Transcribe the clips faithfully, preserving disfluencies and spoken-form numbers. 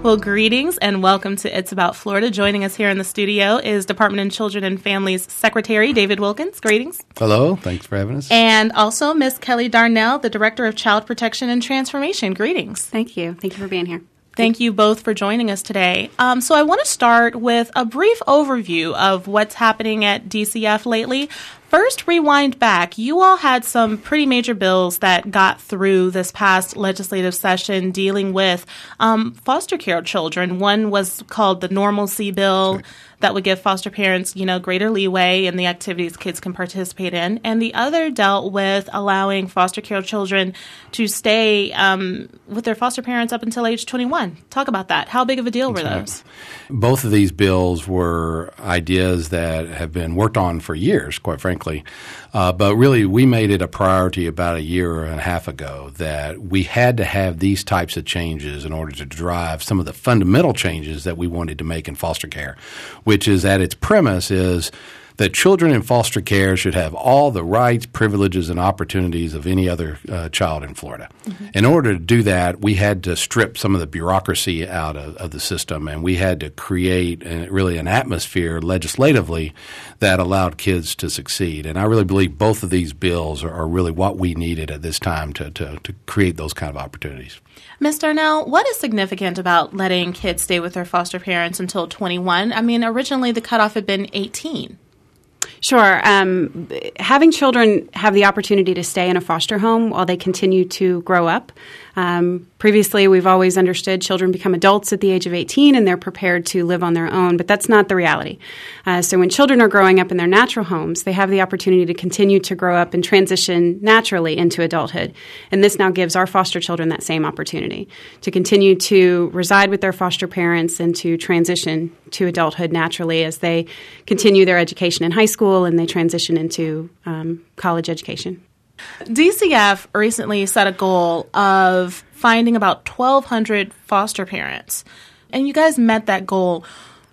Well, greetings and welcome to It's About Florida. Joining us here in the studio is Department of Children and Families Secretary David Wilkins. Greetings. Hello. Thanks for having us. And also Miz Kelly Darnell, the Director of Child Protection and Transformation. Greetings. Thank you. Thank you for being here. Thank you both for joining us today. Um, so I want to start with a brief overview of what's happening at D C F lately. First, rewind back. You all had some pretty major bills that got through this past legislative session dealing with um, foster care children. One was called the Normalcy Bill. Right. That would give foster parents, you know, greater leeway in the activities kids can participate in. And the other dealt with allowing foster care children to stay um, with their foster parents up until age twenty-one. Talk about that. How big of a deal were those? Both of these bills were ideas that have been worked on for years, quite frankly. Uh, but really, we made it a priority about a year and a half ago that we had to have these types of changes in order to drive some of the fundamental changes that we wanted to make in foster care, which is at its premise is that children in foster care should have all the rights, privileges, and opportunities of any other uh, child in Florida. Mm-hmm. In order to do that, we had to strip some of the bureaucracy out of, of the system, and we had to create a, really an atmosphere legislatively that allowed kids to succeed. And I really believe both of these bills are, are really what we needed at this time to, to, to create those kind of opportunities. Miz Darnell, what is significant about letting kids stay with their foster parents until twenty-one? I mean, originally the cutoff had been eighteen. Sure. Um, having children have the opportunity to stay in a foster home while they continue to grow up. Um, previously, we've always understood children become adults at the age of eighteen and they're prepared to live on their own, but that's not the reality. Uh, so when children are growing up in their natural homes, they have the opportunity to continue to grow up and transition naturally into adulthood. And this now gives our foster children that same opportunity to continue to reside with their foster parents and to transition to adulthood naturally as they continue their education in high school and they transition into um, college education. D C F recently set a goal of finding about twelve hundred foster parents, and you guys met that goal.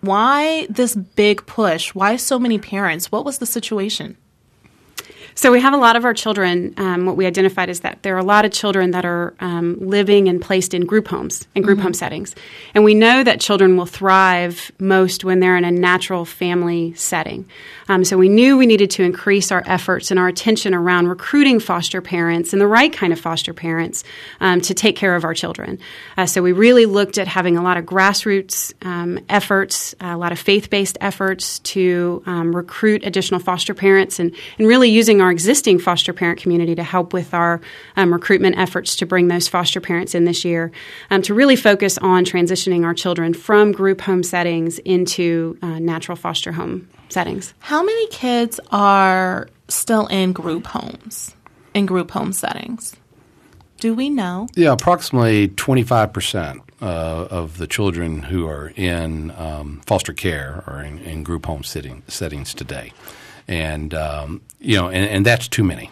Why this big push? Why so many parents? What was the situation? So we have a lot of our children, um, what we identified is that there are a lot of children that are um, living and placed in group homes, in group mm-hmm. home settings. And we know that children will thrive most when they're in a natural family setting. Um, so we knew we needed to increase our efforts and our attention around recruiting foster parents and the right kind of foster parents um, to take care of our children. Uh, so we really looked at having a lot of grassroots um, efforts, a lot of faith-based efforts to um, recruit additional foster parents and, and really using our existing foster parent community to help with our um, recruitment efforts to bring those foster parents in this year, um, to really focus on transitioning our children from group home settings into uh, natural foster home settings. How many kids are still in group homes, in group home settings? Do we know? Yeah, approximately twenty-five percent uh, of the children who are in um, foster care are in, in group home sitting, settings today. And, um, you know, and, and that's too many.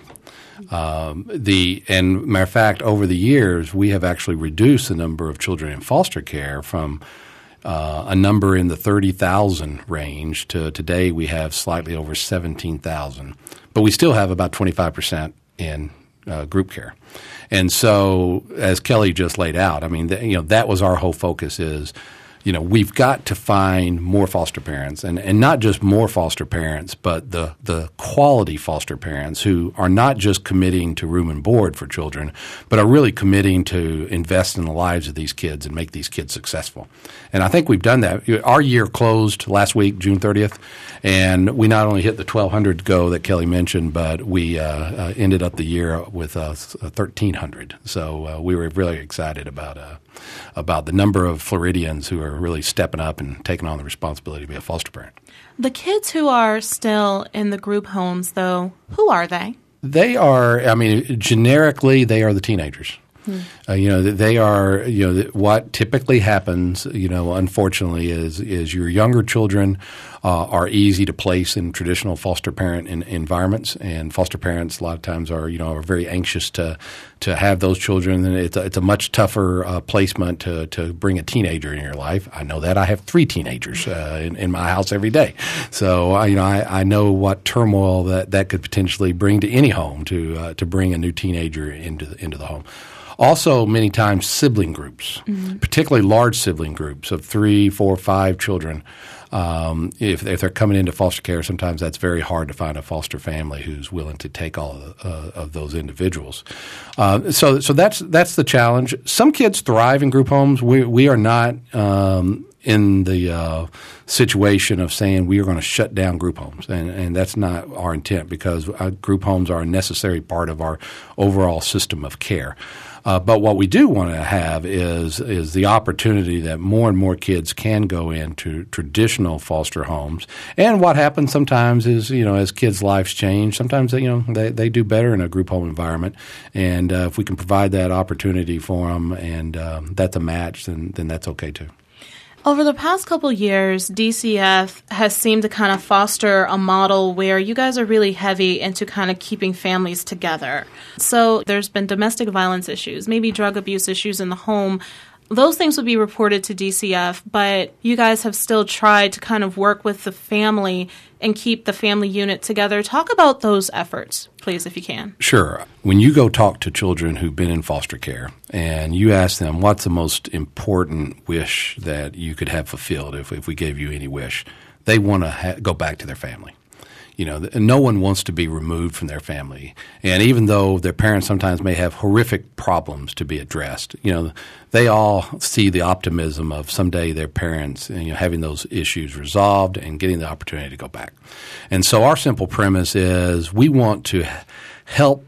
Um, the and matter of fact, over the years, we have actually reduced the number of children in foster care from uh, a number in the thirty thousand range to today we have slightly over seventeen thousand. But we still have about twenty-five percent in uh, group care. And so, as Kelly just laid out, I mean, th- you know, that was our whole focus is, you know, we've got to find more foster parents and, and not just more foster parents, but the, the quality foster parents who are not just committing to room and board for children, but are really committing to invest in the lives of these kids and make these kids successful. And I think we've done that. Our year closed last week, June thirtieth, and we not only hit the twelve hundred goal that Kelly mentioned, but we uh, uh, ended up the year with uh, thirteen hundred. So uh, we were really excited about uh, about the number of Floridians who are really stepping up and taking on the responsibility to be a foster parent. The kids who are still in the group homes, though, who are they? They are, I mean, generically, they are the teenagers. Hmm. Uh, you know, they are, you know, what typically happens, you know, unfortunately, is is your younger children uh, are easy to place in traditional foster parent in, environments, and foster parents a lot of times are, you know, are very anxious to to have those children, and it's a, it's a much tougher uh, placement to to bring a teenager in your life. I know that. I have three teenagers uh, in, in my house every day, so uh, you know, I, I know what turmoil that, that could potentially bring to any home to uh, to bring a new teenager into the, into the home. Also, many times sibling groups, mm-hmm. particularly large sibling groups of three, four, five children. Um, if, if they're coming into foster care, sometimes that's very hard to find a foster family who's willing to take all of, uh, of those individuals. Uh, so, so that's that's the challenge. Some kids thrive in group homes. We we are not um, in the uh, situation of saying we are going to shut down group homes, and, and that's not our intent, because uh, group homes are a necessary part of our overall system of care. Uh, but what we do want to have is is the opportunity that more and more kids can go into traditional foster homes. And what happens sometimes is, you know, as kids' lives change, sometimes you know they, they do better in a group home environment. And uh, if we can provide that opportunity for them, and um, that's a match, then then that's okay too. Over the past couple years, D C F has seemed to kind of foster a model where you guys are really heavy into kind of keeping families together. So there's been domestic violence issues, maybe drug abuse issues in the home. Those things would be reported to D C F, but you guys have still tried to kind of work with the family and keep the family unit together. Talk about those efforts, please, if you can. Sure. When you go talk to children who've been in foster care and you ask them what's the most important wish that you could have fulfilled if, if we gave you any wish, they want to ha- go back to their family. You know, no one wants to be removed from their family. And even though their parents sometimes may have horrific problems to be addressed, you know, they all see the optimism of someday their parents, you know, having those issues resolved and getting the opportunity to go back. And so our simple premise is we want to help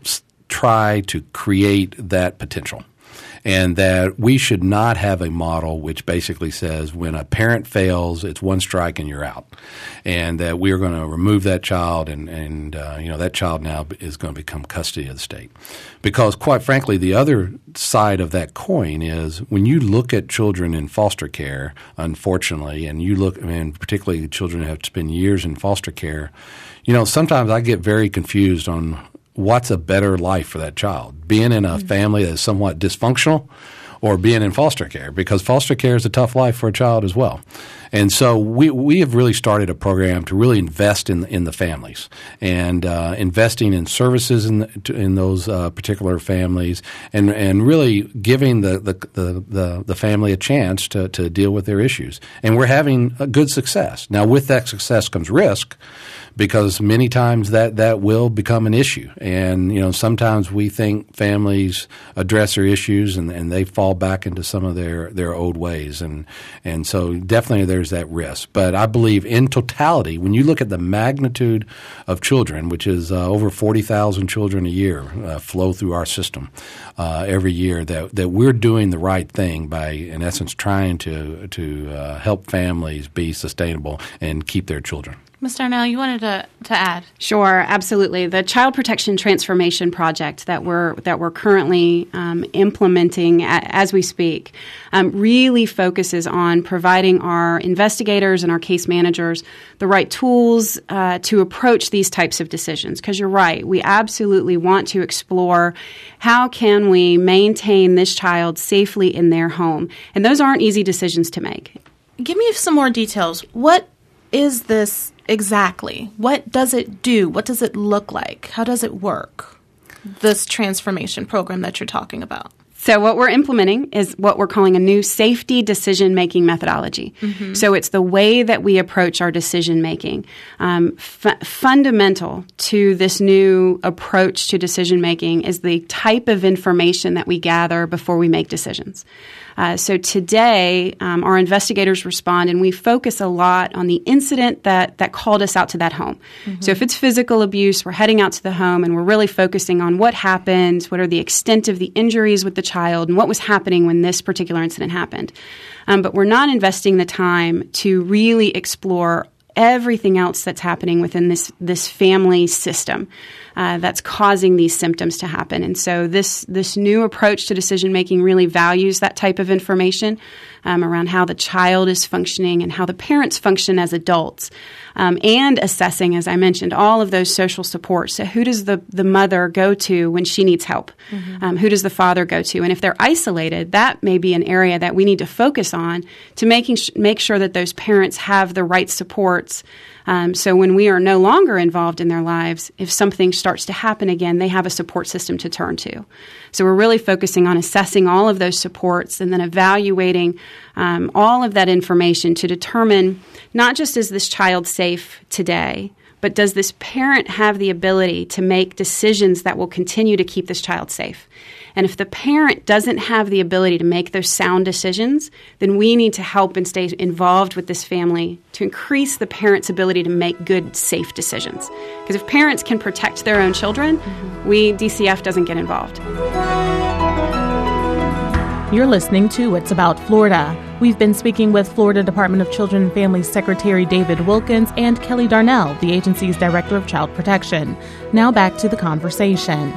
try to create that potential. And that we should not have a model which basically says when a parent fails, it's one strike and you're out. And that we are going to remove that child and, and uh, you know, that child now is going to become custody of the state. Because quite frankly, the other side of that coin is when you look at children in foster care, unfortunately, and you look, and particularly children who have spent years in foster care, you know, sometimes I get very confused on what's a better life for that child, being in a family that is somewhat dysfunctional or being in foster care, because foster care is a tough life for a child as well. And so we we have really started a program to really invest in in the families and uh, investing in services in the, in those uh, particular families, and and really giving the the, the, the, the family a chance to, to deal with their issues. And we're having a good success. Now, with that success comes risk, because many times that, that will become an issue. And, you know, sometimes we think families address their issues and, and they fall back into some of their, their old ways. And, and so definitely there's that risk. But I believe in totality, when you look at the magnitude of children, which is uh, over forty thousand children a year uh, flow through our system uh, every year, that, that we're doing the right thing by, in essence, trying to, to uh, help families be sustainable and keep their children. Miz Darnell, you wanted to, to add? Sure, absolutely. The Child Protection Transformation Project that we're that we're currently um, implementing a, as we speak um, really focuses on providing our investigators and our case managers the right tools uh, to approach these types of decisions. Because you're right, we absolutely want to explore how can we maintain this child safely in their home, and those aren't easy decisions to make. Give me some more details. What is this exactly? What does it do? What does it look like? How does it work, this transformation program that you're talking about? So what we're implementing is what we're calling a new safety decision-making methodology. Mm-hmm. So it's the way that we approach our decision-making. Um, f- fundamental to this new approach to decision-making is the type of information that we gather before we make decisions. Uh, so today, um, our investigators respond, and we focus a lot on the incident that, that called us out to that home. Mm-hmm. So if it's physical abuse, we're heading out to the home, and we're really focusing on what happened, what are the extent of the injuries with the child, and what was happening when this particular incident happened. Um, but we're not investing the time to really explore everything else that's happening within this this family system uh, that's causing these symptoms to happen. And so this this new approach to decision making really values that type of information um, around how the child is functioning and how the parents function as adults, um, and assessing, as I mentioned, all of those social supports. So who does the, the mother go to when she needs help? Mm-hmm. Um, who does the father go to? And if they're isolated, that may be an area that we need to focus on to making sh- make sure that those parents have the right supports Um, so when we are no longer involved in their lives, if something starts to happen again, they have a support system to turn to. So we're really focusing on assessing all of those supports and then evaluating um, all of that information to determine not just is this child safe today, but does this parent have the ability to make decisions that will continue to keep this child safe? And if the parent doesn't have the ability to make those sound decisions, then we need to help and stay involved with this family to increase the parent's ability to make good, safe decisions. Because if parents can protect their own children, mm-hmm. we, D C F, doesn't get involved. You're listening to It's About Florida. We've been speaking with Florida Department of Children and Families Secretary David Wilkins and Kelly Darnell, the agency's Director of Child Protection. Now back to the conversation.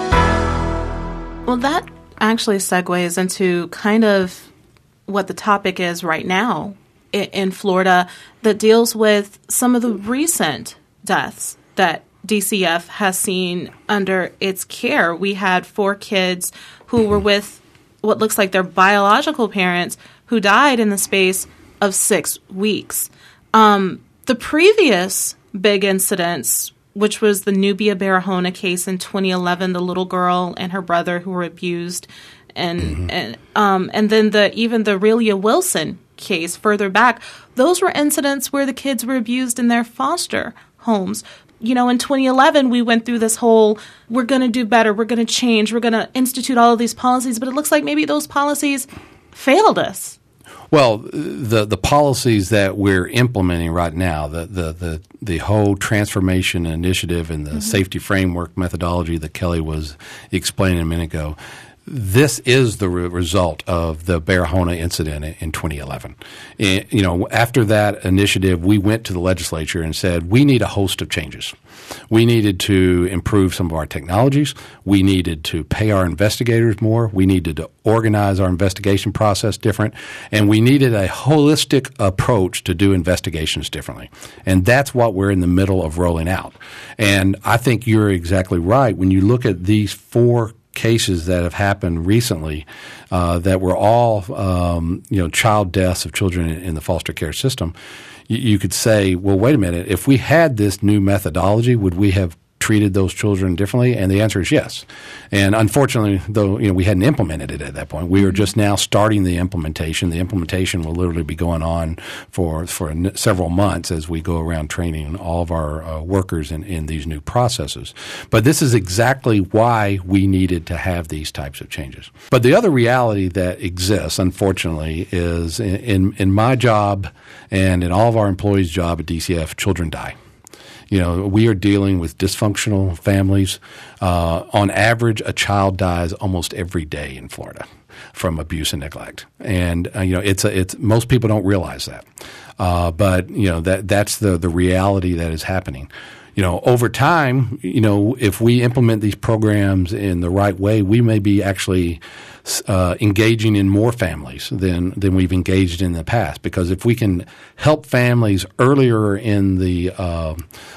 Well, that actually segues into kind of what the topic is right now in Florida that deals with some of the recent deaths that D C F has seen under its care. We had four kids who were with what looks like their biological parents who died in the space of six weeks. Um, the previous big incidents, which was the Nubia Barahona case in twenty eleven, the little girl and her brother who were abused, and mm-hmm. and um, and then the even the Relia Wilson case further back, those were incidents where the kids were abused in their foster homes. You know, in twenty eleven, we went through this whole, we're going to do better, we're going to change, we're going to institute all of these policies, but it looks like maybe those policies failed us. Well, the the policies that we're implementing right now, the the the, the whole transformation initiative and the mm-hmm. safety framework methodology that Kelly was explaining a minute ago, this is the re- result of the Barahona incident in, in twenty eleven. And, you know, after that initiative, we went to the legislature and said we need a host of changes. We needed to improve some of our technologies. We needed to pay our investigators more. We needed to organize our investigation process different. And we needed a holistic approach to do investigations differently. And that's what we're in the middle of rolling out. And I think you're exactly right. When you look at these four cases that have happened recently uh, that were all um, you know child deaths of children in, in the foster care system, you, you could say, well, wait a minute, if we had this new methodology, would we have treated those children differently? And the answer is yes. And unfortunately, though, you know, we hadn't implemented it at that point. We were just now starting the implementation. The implementation will literally be going on for for n- several months as we go around training all of our uh, workers in, in these new processes. But this is exactly why we needed to have these types of changes. But the other reality that exists, unfortunately, is in, in, in my job and in all of our employees' job at D C F, children die. You know, we are dealing with dysfunctional families. Uh, on average, a child dies almost every day in Florida from abuse and neglect. And, uh, you know, it's a, it's most people don't realize that. Uh, but, you know, that that's the, the reality that is happening. You know, over time, you know, if we implement these programs in the right way, we may be actually uh, engaging in more families than than we've engaged in the past. Because if we can help families earlier in the uh,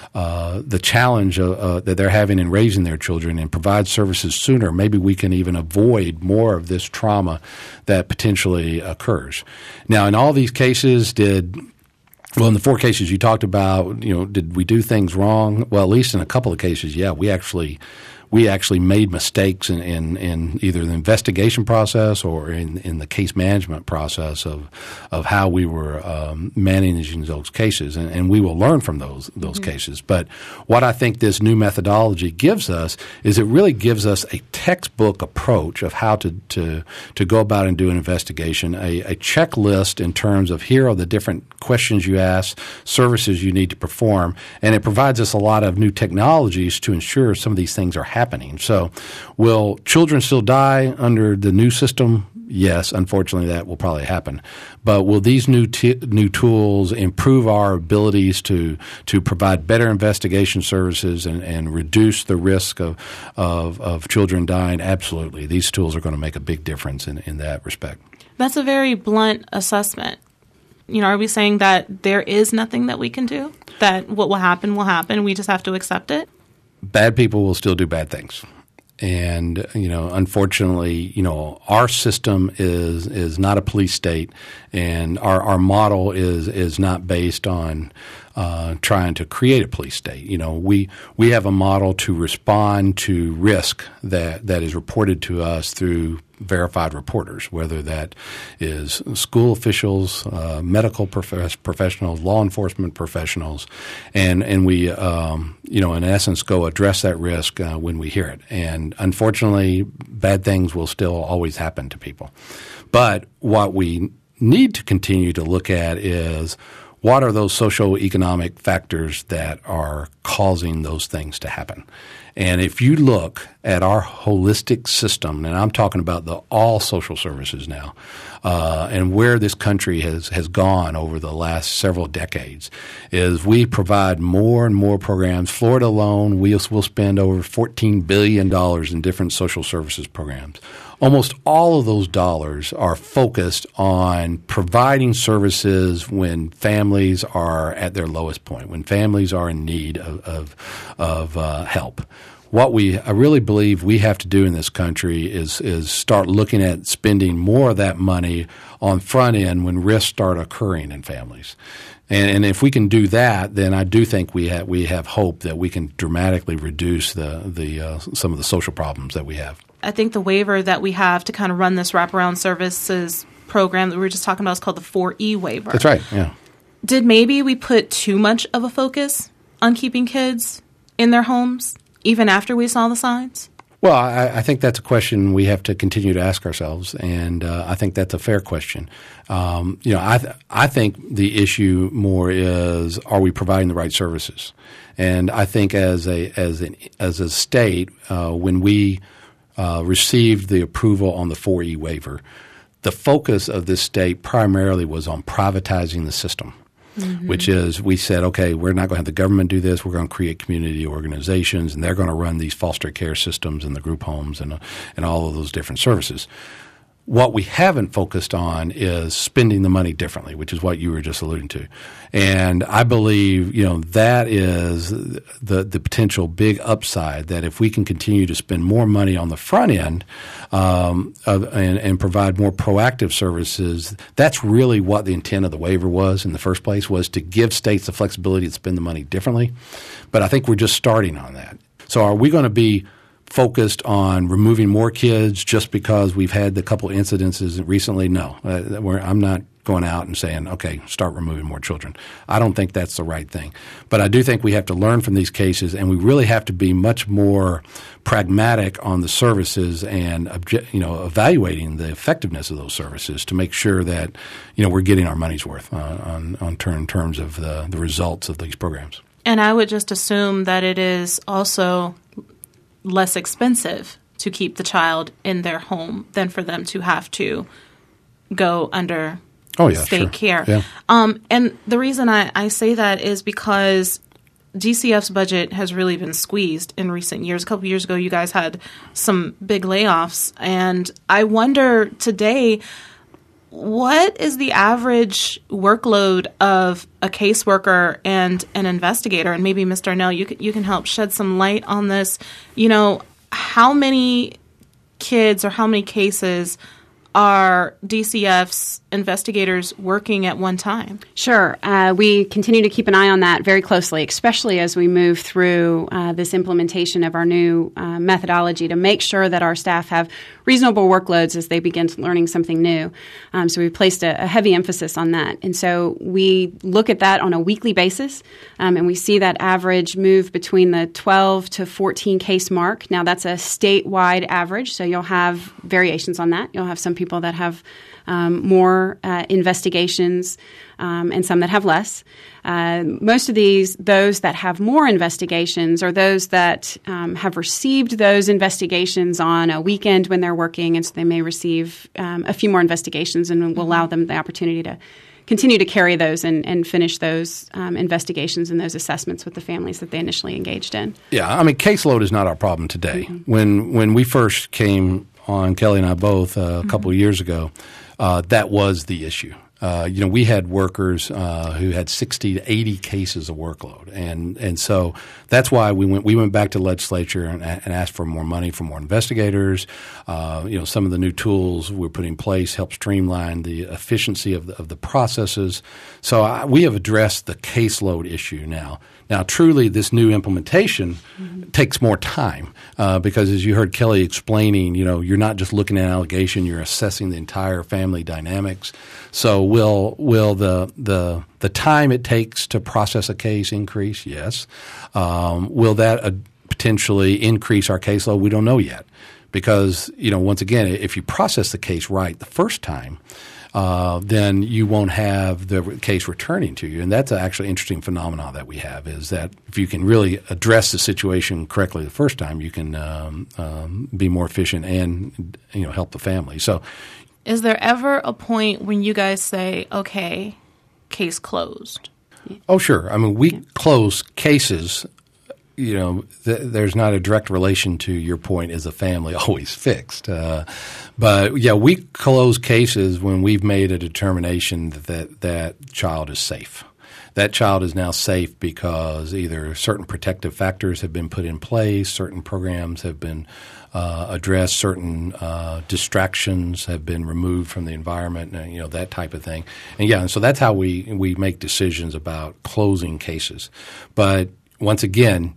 uh, the challenge uh, uh, that they're having in raising their children and provide services sooner, maybe we can even avoid more of this trauma that potentially occurs. Now, in all these cases, did Well, in the four cases you talked about, you know, did we do things wrong? Well, at least in a couple of cases, yeah, we actually we actually made mistakes in, in, in either the investigation process or in, in the case management process of of how we were um, managing those cases, and, and we will learn from those those mm-hmm. cases. But what I think this new methodology gives us is it really gives us a textbook approach of how to to, to go about and do an investigation, a, a checklist in terms of here are the different questions you ask, services you need to perform, and it provides us a lot of new technologies to ensure some of these things are happening. happening. So will children still die under the new system? Yes, unfortunately that will probably happen. But will these new t- new tools improve our abilities to to provide better investigation services and, and reduce the risk of, of of children dying? Absolutely. These tools are going to make a big difference in, in that respect. That's a very blunt assessment. You know, are we saying that there is nothing that we can do? That what will happen will happen, we just have to accept it? Bad people will still do bad things. and you know, unfortunately, you know, our system is is not a police state, and our our model is is not based on uh, trying to create a police state. You know, we we have a model to respond to risk that that is reported to us through verified reporters, whether that is school officials, uh, medical prof- professionals, law enforcement professionals, and and we um, you know, in essence go address that risk uh, when we hear it. And unfortunately, bad things will still always happen to people. But what we need to continue to look at is what are those socioeconomic factors that are causing those things to happen. And if you look at our holistic system, and I'm talking about the all social services now, uh, and where this country has, has gone over the last several decades, is we provide more and more programs. Florida alone, we will spend over fourteen billion dollars in different social services programs. Almost all of those dollars are focused on providing services when families are at their lowest point, when families are in need of of, of uh, help. What we I really believe we have to do in this country is is start looking at spending more of that money on front end when risks start occurring in families. And, and if we can do that, then I do think we have we have hope that we can dramatically reduce the the uh, some of the social problems that we have. I think the waiver that we have to kind of run this wraparound services program that we were just talking about is called the four E waiver. That's right, yeah. Did maybe we put too much of a focus on keeping kids in their homes, even after we saw the signs? Well, I, I think that's a question we have to continue to ask ourselves, and uh, I think that's a fair question. Um, you know, I th- I think the issue more is, are we providing the right services? And I think as a as an as a state, uh, when we uh, received the approval on the four E waiver, the focus of this state primarily was on privatizing the system. Mm-hmm. Which is, we said, okay, we're not going to have the government do this. We're going to create community organizations, and they're going to run these foster care systems and the group homes and and all of those different services. What we haven't focused on is spending the money differently, which is what you were just alluding to. And I believe, you know, that is the the potential big upside, that if we can continue to spend more money on the front end um, of, and, and provide more proactive services, that's really what the intent of the waiver was in the first place, was to give states the flexibility to spend the money differently. But I think we're just starting on that. So are we going to be focused on removing more kids just because we've had the couple incidences recently? No. Uh, we're, I'm not going out and saying, okay, start removing more children. I don't think that's the right thing. But I do think we have to learn from these cases, and we really have to be much more pragmatic on the services and obje- you know, evaluating the effectiveness of those services to make sure that, you know, we're getting our money's worth uh, on, on ter- in terms of the, the results of these programs. And I would just assume that it is also less expensive to keep the child in their home than for them to have to go under oh, yeah, state sure. care. Yeah. Um, and the reason I, I say that is because D C F's budget has really been squeezed in recent years. A couple years ago, you guys had some big layoffs. And I wonder today, what is the average workload of a caseworker and an investigator? And maybe, Mister Arnell, you can, you can help shed some light on this. You know, how many kids or how many cases are D C F's investigators working at one time? Sure. Uh, we continue to keep an eye on that very closely, especially as we move through uh, this implementation of our new uh, methodology to make sure that our staff have reasonable workloads as they begin learning something new. Um, so we've placed a, a heavy emphasis on that. And so we look at that on a weekly basis, um, and we see that average move between the twelve to fourteen case mark. Now, that's a statewide average, so you'll have variations on that. You'll have some people that have um, more uh, investigations um, and some that have less. Uh, most of these, those that have more investigations are those that um, have received those investigations on a weekend when they're working, and so they may receive um, a few more investigations, and will allow them the opportunity to continue to carry those and, and finish those um, investigations and those assessments with the families that they initially engaged in. Yeah, I mean, caseload is not our problem today. Mm-hmm. When when we first came on, Kelly and I both, uh, a couple mm-hmm. of years ago, uh, that was the issue. Uh, you know, we had workers uh, who had sixty to eighty cases of workload, and and so that's why we went we went back to the legislature and, and asked for more money for more investigators. Uh, you know, some of the new tools we're putting in place help streamline the efficiency of the, of the processes. So I, we have addressed the caseload issue now. Now, truly, this new implementation mm-hmm. takes more time uh, because, as you heard Kelly explaining, you know, you're not just looking at an allegation; you're assessing the entire family dynamics. So, will will the the the time it takes to process a case increase? Yes. Um, will that uh, potentially increase our caseload? We don't know yet, because you know, once again, if you process the case right the first time, Uh, then you won't have the case returning to you. And that's an actually interesting phenomenon that we have, is that if you can really address the situation correctly the first time, you can um, um, be more efficient and, you know, help the family. So, is there ever a point when you guys say, okay, case closed? Oh, sure. I mean, we close cases. You know, th- there's not a direct relation to your point, is a family always fixed. Uh, but, yeah, we close cases when we've made a determination that, that that child is safe. That child is now safe because either certain protective factors have been put in place, certain programs have been uh, addressed, certain uh, distractions have been removed from the environment, and, you know, that type of thing. And, yeah, and so that's how we, we make decisions about closing cases. But once again,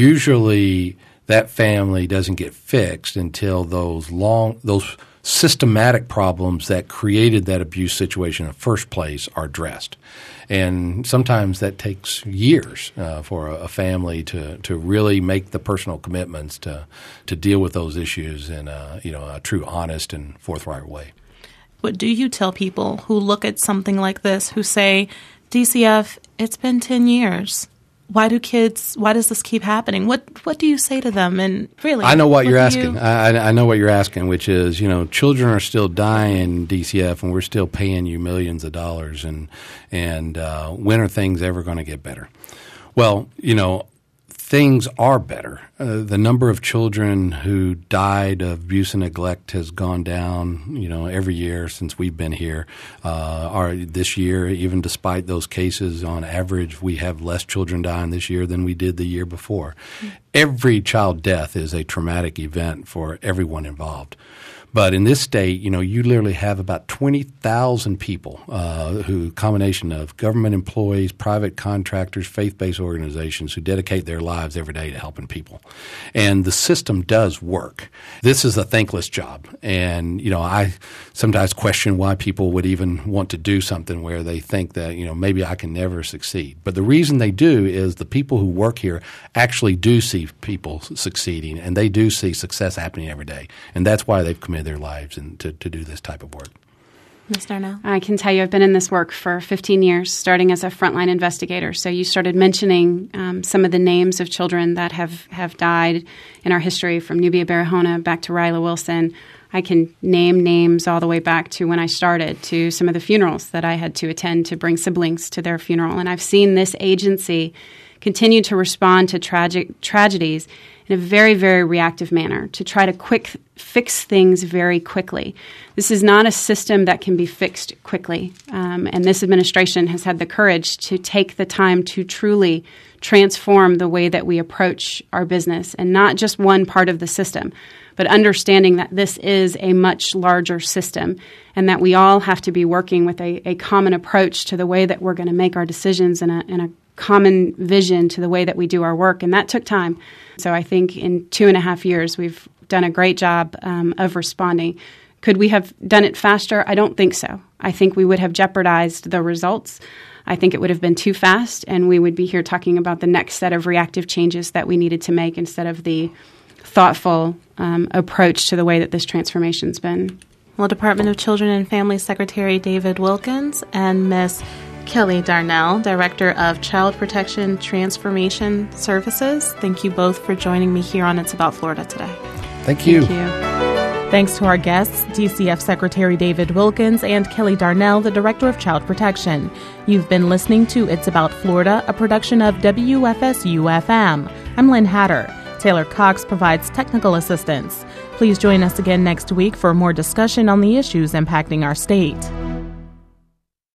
usually that family doesn't get fixed until those long, those systematic problems that created that abuse situation in the first place are addressed. And sometimes that takes years uh, for a, a family to, to really make the personal commitments to to deal with those issues in a, you know, a true, honest, and forthright way. What do you tell people who look at something like this, who say, D C F, it's been ten years. Why do kids? Why does this keep happening? What What do you say to them? And really, I know what, what you're asking. You... I, I know what you're asking, which is, you know, children are still dying, D C F, and we're still paying you millions of dollars. And and uh, when are things ever going to get better? Well, you know, things are better. Uh, the number of children who died of abuse and neglect has gone down, you know, every year since we've been here. Uh, our, this year, even despite those cases, on average, we have less children dying this year than we did the year before. Mm-hmm. Every child death is a traumatic event for everyone involved. But in this state, you know, you literally have about twenty thousand people uh, who, combination of government employees, private contractors, faith-based organizations who dedicate their lives every day to helping people. And the system does work. This is a thankless job. And, you know, I sometimes question why people would even want to do something where they think that, you know, maybe I can never succeed. But the reason they do is the people who work here actually do see people succeeding, and they do see success happening every day. And that's why they've committed their lives and to, to do this type of work. Miz Darnell? I can tell you I've been in this work for fifteen years, starting as a frontline investigator. So you started mentioning um, some of the names of children that have, have died in our history, from Nubia Barahona back to Ryla Wilson. I can name names all the way back to when I started, to some of the funerals that I had to attend to bring siblings to their funeral. And I've seen this agency continue to respond to tragic tragedies in a very, very reactive manner, to try to quick fix things very quickly. This is not a system that can be fixed quickly. Um, and this administration has had the courage to take the time to truly transform the way that we approach our business, and not just one part of the system, but understanding that this is a much larger system, and that we all have to be working with a, a common approach to the way that we're going to make our decisions, in a, in a common vision to the way that we do our work. And that took time. So I think in two and a half years, we've done a great job um, of responding. Could we have done it faster? I don't think so. I think we would have jeopardized the results. I think it would have been too fast, and we would be here talking about the next set of reactive changes that we needed to make, instead of the thoughtful um, approach to the way that this transformation's been. Well, Department of Children and Family Secretary David Wilkins and Miz Kelly Darnell, Director of Child Protection Transformation Services, thank you both for joining me here on It's About Florida today. Thank you. Thank you. Thanks to our guests, D C F Secretary David Wilkins and Kelly Darnell, the Director of Child Protection. You've been listening to It's About Florida, a production of W F S U F M. I'm Lynn Hatter. Taylor Cox provides technical assistance. Please join us again next week for more discussion on the issues impacting our state.